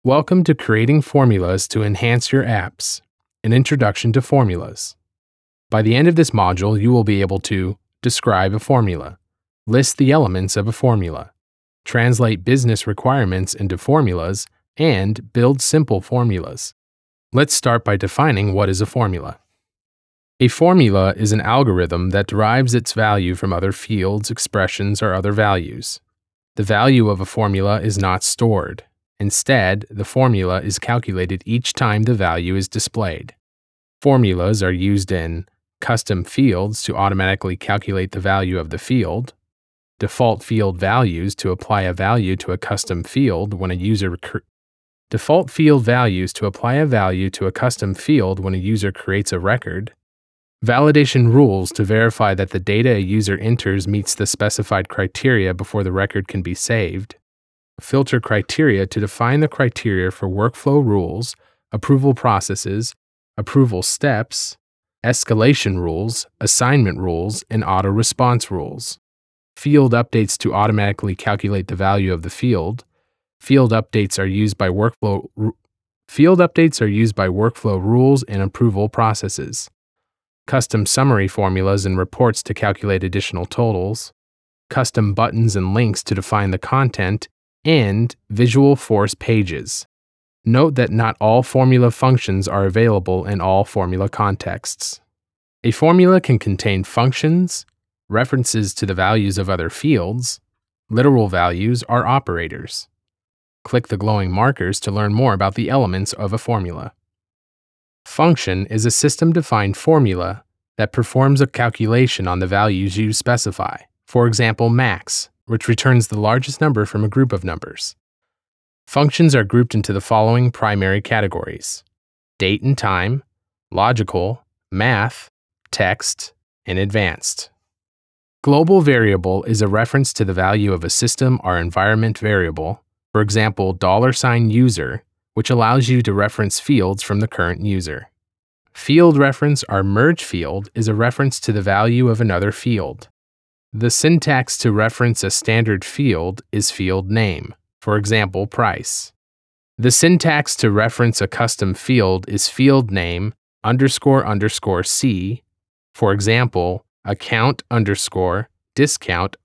Welcome to Creating Formulas to Enhance Your Apps, an introduction to formulas. By the end of this module, you will be able to describe a formula, list the elements of a formula, translate business requirements into formulas, and build simple formulas. Let's start by defining what is a formula. A formula is an algorithm that derives its value from other fields, expressions, or other values. The value of a formula is not stored. Instead, the formula is calculated each time the value is displayed. Formulas are used in custom fields to automatically calculate the value of the field, default field values to apply a value to a custom field when a user default field values to apply a value to a custom field when a user creates a record, validation rules to verify that the data a user enters meets the specified criteria before the record can be saved, filter criteria to define the criteria for workflow rules, approval processes, approval steps, escalation rules, assignment rules, and auto response rules. Field updates to automatically calculate the value of the field. Field updates are used by workflow rules and approval processes. Custom summary formulas and reports to calculate additional totals. Custom buttons and links to define the content, and visual force pages. Note that not all formula functions are available in all formula contexts. A formula can contain functions, references to the values of other fields, literal values, or operators. Click the glowing markers to learn more about the elements of a formula. Function is a system-defined formula that performs a calculation on the values you specify. For example, max, which returns the largest number from a group of numbers. Functions are grouped into the following primary categories: date and time, logical, math, text, and advanced. Global variable is a reference to the value of a system or environment variable, for example, $user, which allows you to reference fields from the current user. Field reference or merge field is a reference to the value of another field. The syntax to reference a standard field is field name, for example, price. The syntax to reference a custom field is field name __C, for example, account _discount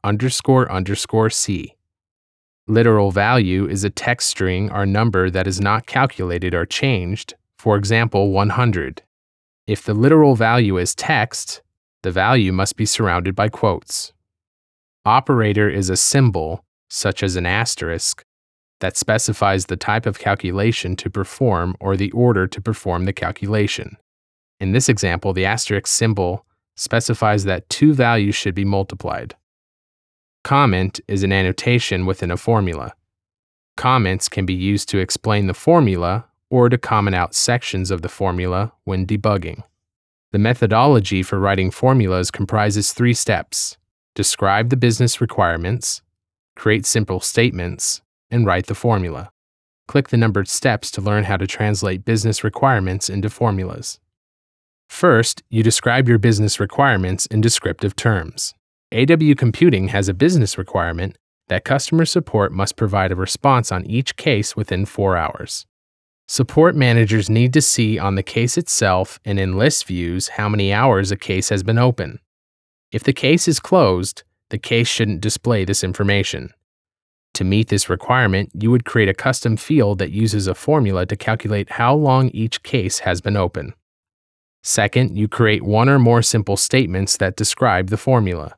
__C. Literal value is a text string or number that is not calculated or changed, for example, 100. If the literal value is text, the value must be surrounded by quotes. Operator is a symbol, such as an asterisk, that specifies the type of calculation to perform or the order to perform the calculation. In this example, the asterisk symbol specifies that two values should be multiplied. Comment is an annotation within a formula. Comments can be used to explain the formula or to comment out sections of the formula when debugging. The methodology for writing formulas comprises 3 steps: describe the business requirements, create simple statements, and write the formula. Click the numbered steps to learn how to translate business requirements into formulas. First, you describe your business requirements in descriptive terms. AW Computing has a business requirement that customer support must provide a response on each case within 4 hours. Support managers need to see on the case itself and in list views how many hours a case has been open. If the case is closed, the case shouldn't display this information. To meet this requirement, you would create a custom field that uses a formula to calculate how long each case has been open. Second, you create one or more simple statements that describe the formula.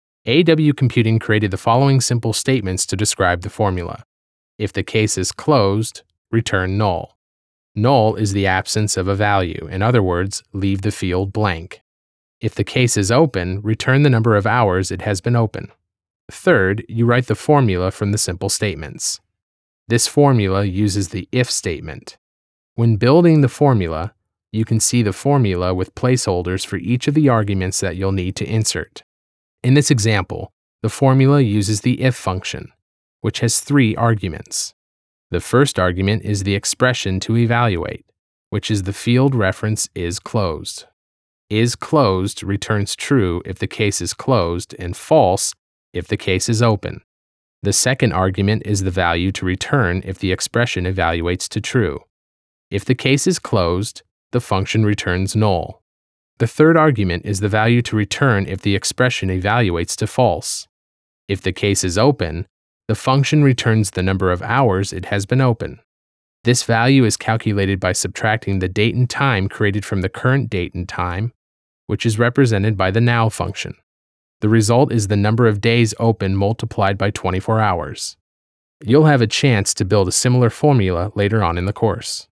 AW Computing created the following simple statements to describe the formula. If the case is closed, return null. Null is the absence of a value. In other words, leave the field blank. If the case is open, return the number of hours it has been open. Third, you write the formula from the simple statements. This formula uses the if statement. When building the formula, you can see the formula with placeholders for each of the arguments that you'll need to insert. In this example, the formula uses the if function, which has 3 arguments. The first argument is the expression to evaluate, which is the field reference is closed. Is closed returns true if the case is closed and false if the case is open. The second argument is the value to return if the expression evaluates to true. If the case is closed, the function returns null. The third argument is the value to return if the expression evaluates to false. If the case is open, the function returns the number of hours it has been open. This value is calculated by subtracting the date and time created from the current date and time, which is represented by the now function. The result is the number of days open multiplied by 24 hours. You'll have a chance to build a similar formula later on in the course.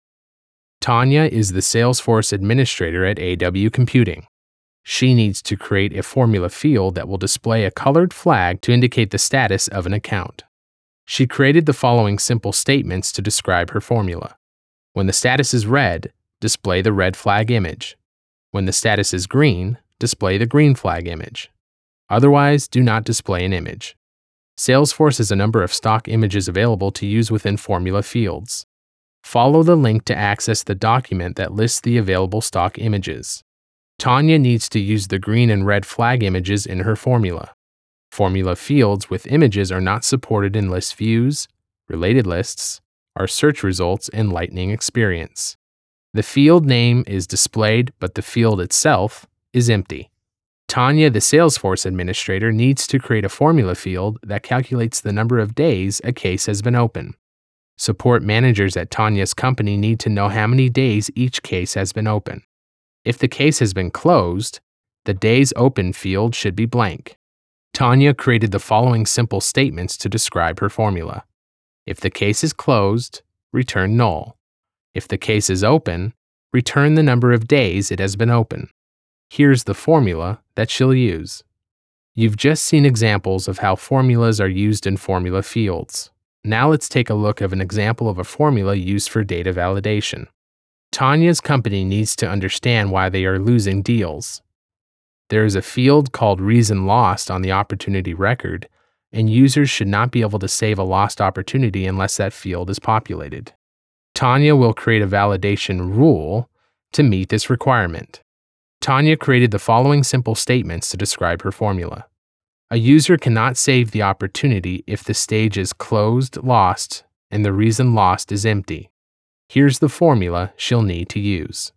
Tanya is the Salesforce administrator at AW Computing. She needs to create a formula field that will display a colored flag to indicate the status of an account. She created the following simple statements to describe her formula. When the status is red, display the red flag image. When the status is green, display the green flag image. Otherwise, do not display an image. Salesforce has a number of stock images available to use within formula fields. Follow the link to access the document that lists the available stock images. Tanya needs to use the green and red flag images in her formula. Formula fields with images are not supported in list views, related lists, our search results, and Lightning Experience. The field name is displayed, but the field itself is empty. Tanya, the Salesforce administrator, needs to create a formula field that calculates the number of days a case has been open. Support managers at Tanya's company need to know how many days each case has been open. If the case has been closed, the days open field should be blank. Tanya created the following simple statements to describe her formula. If the case is closed, return null. If the case is open, return the number of days it has been open. Here's the formula that she'll use. You've just seen examples of how formulas are used in formula fields. Now let's take a look at an example of a formula used for data validation. Tanya's company needs to understand why they are losing deals. There is a field called reason lost on the opportunity record, and users should not be able to save a lost opportunity unless that field is populated. Tanya will create a validation rule to meet this requirement. Tanya created the following simple statements to describe her formula. A user cannot save the opportunity if the stage is closed, lost, and the reason lost is empty. Here's the formula she'll need to use.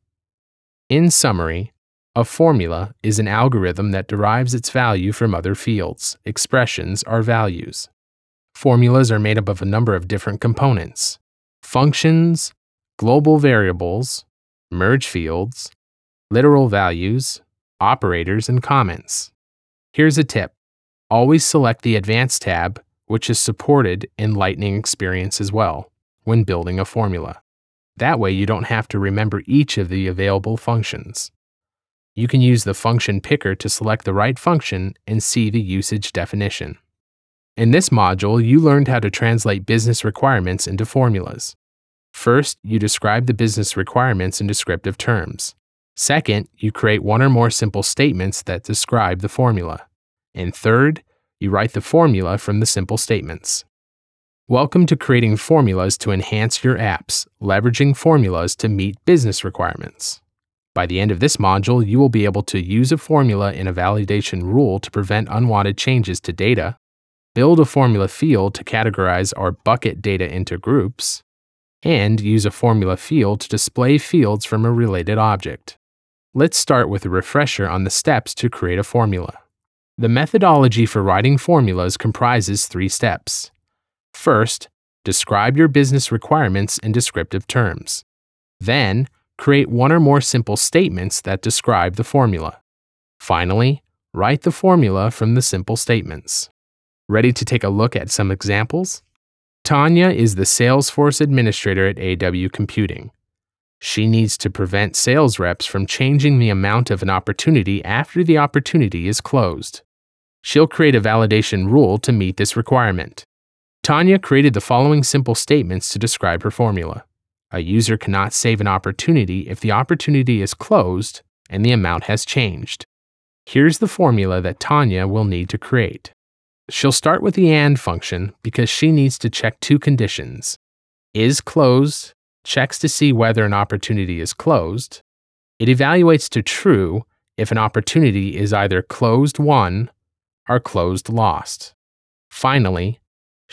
In summary, a formula is an algorithm that derives its value from other fields, expressions, or values. Formulas are made up of a number of different components: functions, global variables, merge fields, literal values, operators, and comments. Here's a tip. Always select the Advanced tab, which is supported in Lightning Experience as well, when building a formula. That way you don't have to remember each of the available functions. You can use the function picker to select the right function and see the usage definition. In this module, you learned how to translate business requirements into formulas. First, you describe the business requirements in descriptive terms. Second, you create one or more simple statements that describe the formula. And third, you write the formula from the simple statements. Welcome to creating formulas to enhance your apps, leveraging formulas to meet business requirements. By the end of this module, you will be able to use a formula in a validation rule to prevent unwanted changes to data, build a formula field to categorize or bucket data into groups, and use a formula field to display fields from a related object. Let's start with a refresher on the steps to create a formula. The methodology for writing formulas comprises 3 steps. First, describe your business requirements in descriptive terms. Then, create one or more simple statements that describe the formula. Finally, write the formula from the simple statements. Ready to take a look at some examples? Tanya is the Salesforce administrator at AW Computing. She needs to prevent sales reps from changing the amount of an opportunity after the opportunity is closed. She'll create a validation rule to meet this requirement. Tanya created the following simple statements to describe her formula. A user cannot save an opportunity if the opportunity is closed and the amount has changed. Here's the formula that Tanya will need to create. She'll start with the AND function because she needs to check 2 conditions. Is closed checks to see whether an opportunity is closed. It evaluates to true if an opportunity is either closed won or closed lost. Finally,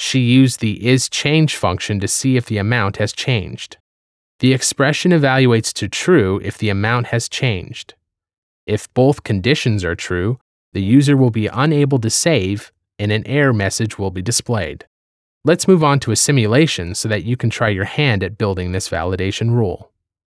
She used the isChange function to see if the amount has changed. The expression evaluates to true if the amount has changed. If both conditions are true, the user will be unable to save and an error message will be displayed. Let's move on to a simulation so that you can try your hand at building this validation rule.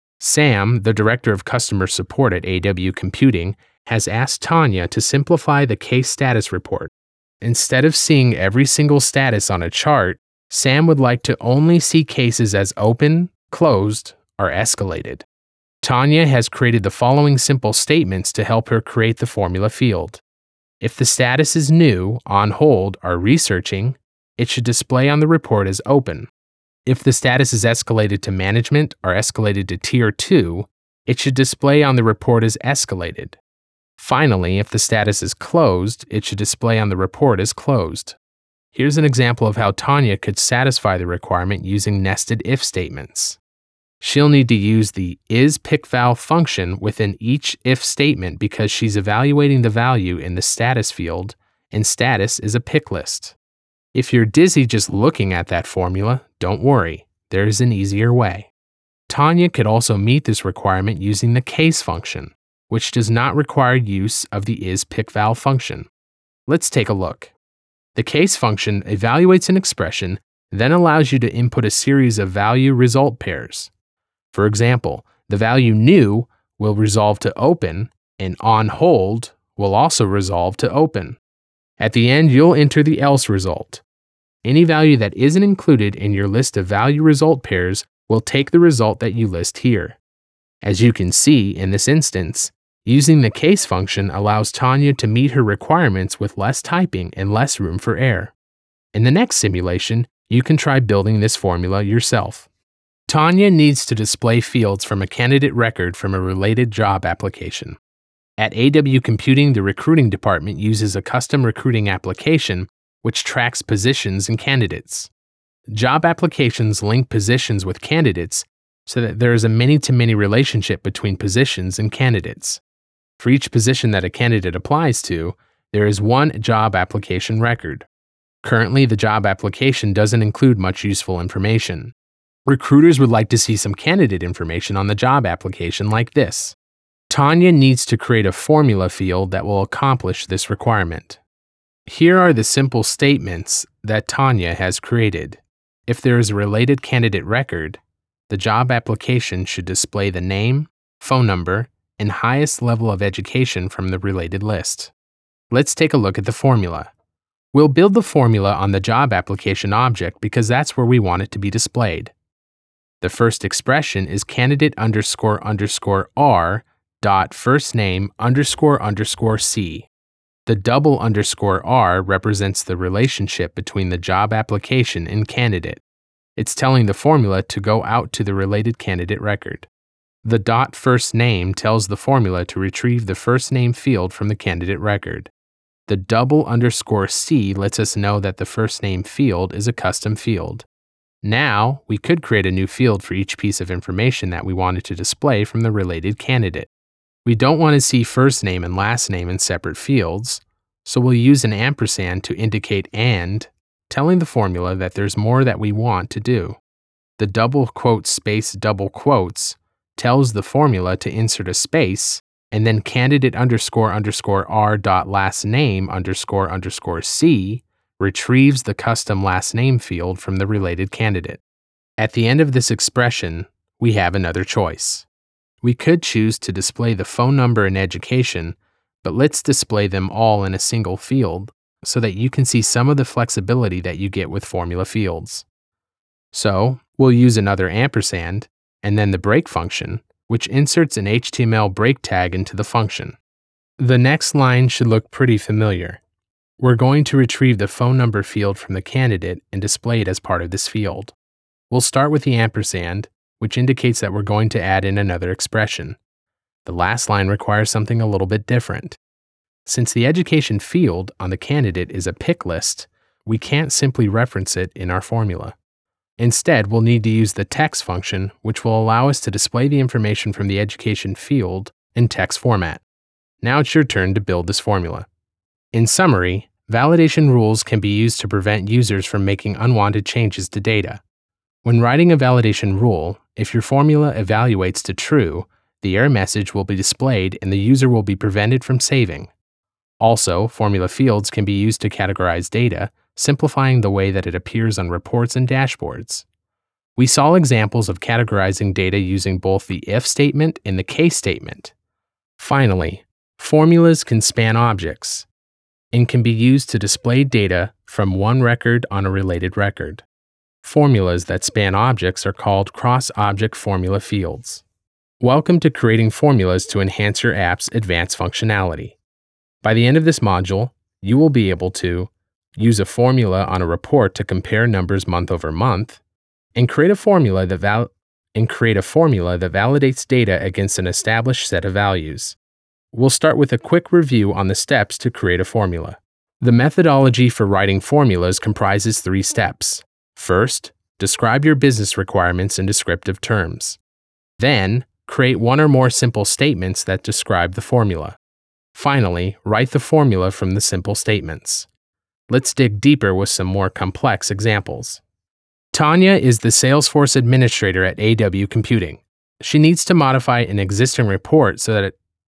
Sam, the Director of Customer Support at AW Computing, has asked Tanya to simplify the case status report. Instead of seeing every single status on a chart, Sam would like to only see cases as open, closed, or escalated. Tanya has created the following simple statements to help her create the formula field. If the status is new, on hold, or researching, it should display on the report as open. If the status is escalated to management or escalated to Tier 2, it should display on the report as escalated. Finally, if the status is closed, it should display on the report as closed. Here's an example of how Tanya could satisfy the requirement using nested if statements. She'll need to use the isPickVal function within each if statement because she's evaluating the value in the status field, and status is a pick list. If you're dizzy just looking at that formula, don't worry, there's an easier way. Tanya could also meet this requirement using the case function, which does not require use of the isPickVal function. Let's take a look. The case function evaluates an expression, then allows you to input a series of value-result pairs. For example, the value new will resolve to open, and on hold will also resolve to open. At the end, you'll enter the else result. Any value that isn't included in your list of value-result pairs will take the result that you list here. As you can see in this instance, using the case function allows Tanya to meet her requirements with less typing and less room for error. In the next simulation, you can try building this formula yourself. Tanya needs to display fields from a candidate record from a related job application. At AW Computing, the recruiting department uses a custom recruiting application which tracks positions and candidates. Job applications link positions with candidates so that there is a many-to-many relationship between positions and candidates. For each position that a candidate applies to, there is one job application record. Currently, the job application doesn't include much useful information. Recruiters would like to see some candidate information on the job application like this. Tanya needs to create a formula field that will accomplish this requirement. Here are the simple statements that Tanya has created. If there is a related candidate record, the job application should display the name, phone number, and highest level of education from the related list. Let's take a look at the formula. We'll build the formula on the job application object because that's where we want it to be displayed. The first expression is candidate __ R dot first name __ C. The double underscore R represents the relationship between the job application and candidate. It's telling the formula to go out to the related candidate record. The dot first name tells the formula to retrieve the first name field from the candidate record. The double underscore C lets us know that the first name field is a custom field. Now, we could create a new field for each piece of information that we wanted to display from the related candidate. We don't want to see first name and last name in separate fields, so we'll use an ampersand to indicate and, telling the formula that there's more that we want to do. The double quote space double quotes tells the formula to insert a space, and then candidate __ R dot last name __ C retrieves the custom last name field from the related candidate. At the end of this expression, we have another choice. We could choose to display the phone number and education, but let's display them all in a single field so that you can see some of the flexibility that you get with formula fields. So, we'll use another ampersand, and then the break function, which inserts an HTML break tag into the function. The next line should look pretty familiar. We're going to retrieve the phone number field from the candidate and display it as part of this field. We'll start with the ampersand, which indicates that we're going to add in another expression. The last line requires something a little bit different. Since the education field on the candidate is a pick list, we can't simply reference it in our formula. Instead, we'll need to use the text function, which will allow us to display the information from the education field in text format. Now it's your turn to build this formula. In summary, Validation rules can be used to prevent users from making unwanted changes to data. When writing a validation rule, if your formula evaluates to true, the error message will be displayed and the user will be prevented from saving. Also, formula fields can be used to categorize data, simplifying the way that it appears on reports and dashboards. We saw examples of categorizing data using both the if statement and the case statement. Finally, formulas can span objects and can be used to display data from one record on a related record. Formulas that span objects are called cross-object formula fields. Welcome to creating formulas to enhance your app's advanced functionality. By the end of this module, you will be able to use a formula on a report to compare numbers month over month, and create a formula that validates data against an established set of values. We'll start with a quick review on the steps to create a formula. The methodology for writing formulas comprises 3 steps. First, describe your business requirements in descriptive terms. Then, create one or more simple statements that describe the formula. Finally, write the formula from the simple statements. Let's dig deeper with some more complex examples. Tanya is the Salesforce administrator at AW Computing. She needs to modify an existing report so that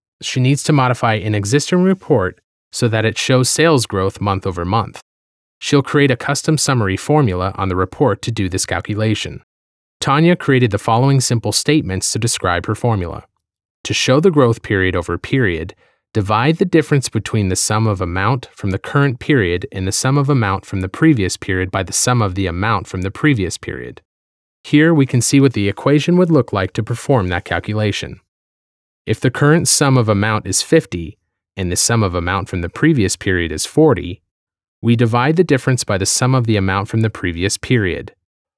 it shows sales growth month over month. She'll create a custom summary formula on the report to do this calculation. Tanya created the following simple statements to describe her formula. To show the growth period over period, divide the difference between the sum of amount from the current period and the sum of amount from the previous period by the sum of the amount from the previous period. Here we can see what the equation would look like to perform that calculation. If the current sum of amount is 50 and the sum of amount from the previous period is 40, we divide the difference by the sum of the amount from the previous period.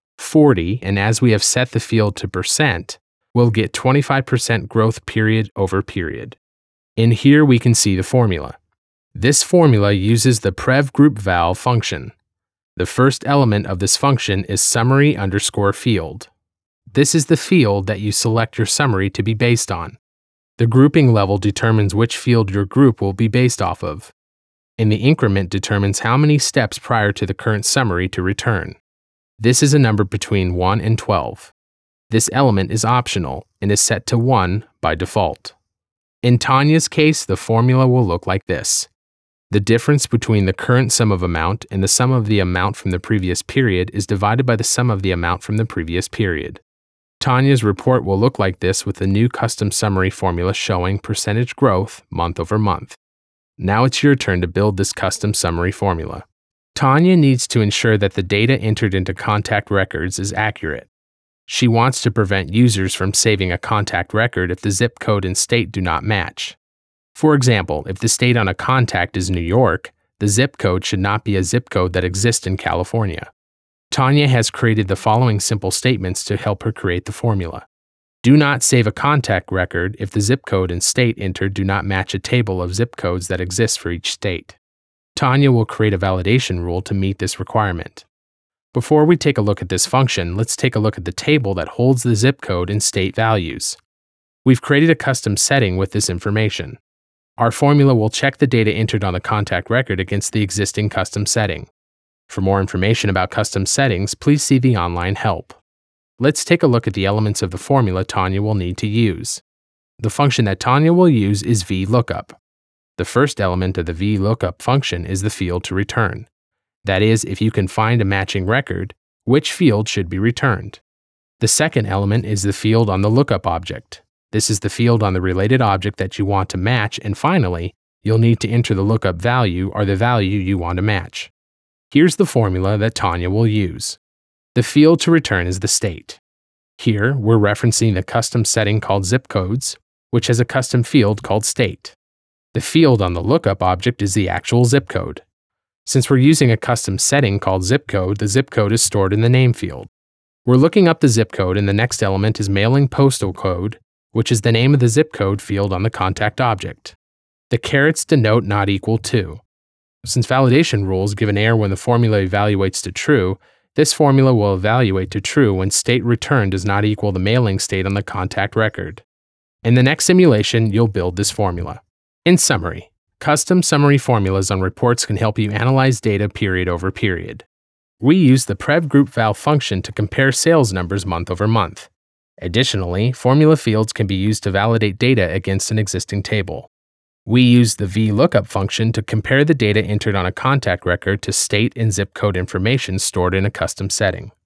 40, and as we have set the field to percent, we'll get 25% growth period over period. In here we can see the formula. This formula uses the prev_group_val function. The first element of this function is summary_field. This is the field that you select your summary to be based on. The grouping level determines which field your group will be based off of, and the increment determines how many steps prior to the current summary to return. This is a number between 1 and 12. This element is optional and is set to 1 by default. In Tanya's case, the formula will look like this. The difference between the current sum of amount and the sum of the amount from the previous period is divided by the sum of the amount from the previous period. Tanya's report will look like this with the new custom summary formula showing percentage growth month over month. Now it's your turn to build this custom summary formula. Tanya needs to ensure that the data entered into contact records is accurate. She wants to prevent users from saving a contact record if the zip code and state do not match. For example, if the state on a contact is New York, the zip code should not be a zip code that exists in California. Tanya has created the following simple statements to help her create the formula. Do not save a contact record if the zip code and state entered do not match a table of zip codes that exists for each state. Tanya will create a validation rule to meet this requirement. Before we take a look at this function, let's take a look at the table that holds the zip code and state values. We've created a custom setting with this information. Our formula will check the data entered on the contact record against the existing custom setting. For more information about custom settings, please see the online help. Let's take a look at the elements of the formula Tanya will need to use. The function that Tanya will use is VLOOKUP. The first element of the VLOOKUP function is the field to return. That is, if you can find a matching record, which field should be returned. The second element is the field on the lookup object. This is the field on the related object that you want to match, and finally, you'll need to enter the lookup value or the value you want to match. Here's the formula that Tanya will use. The field to return is the state. Here, we're referencing the custom setting called zip codes, which has a custom field called state. The field on the lookup object is the actual zip code. Since we're using a custom setting called zip code, the zip code is stored in the name field. We're looking up the zip code, and the next element is mailing postal code, which is the name of the zip code field on the contact object. The carets denote not equal to. Since validation rules give an error when the formula evaluates to true, this formula will evaluate to true when state returned does not equal the mailing state on the contact record. In the next simulation, you'll build this formula. In summary, Custom summary formulas on reports can help you analyze data period over period. We use the Prev Group Val function to compare sales numbers month over month. Additionally, formula fields can be used to validate data against an existing table. We use the VLOOKUP function to compare the data entered on a contact record to state and zip code information stored in a custom setting.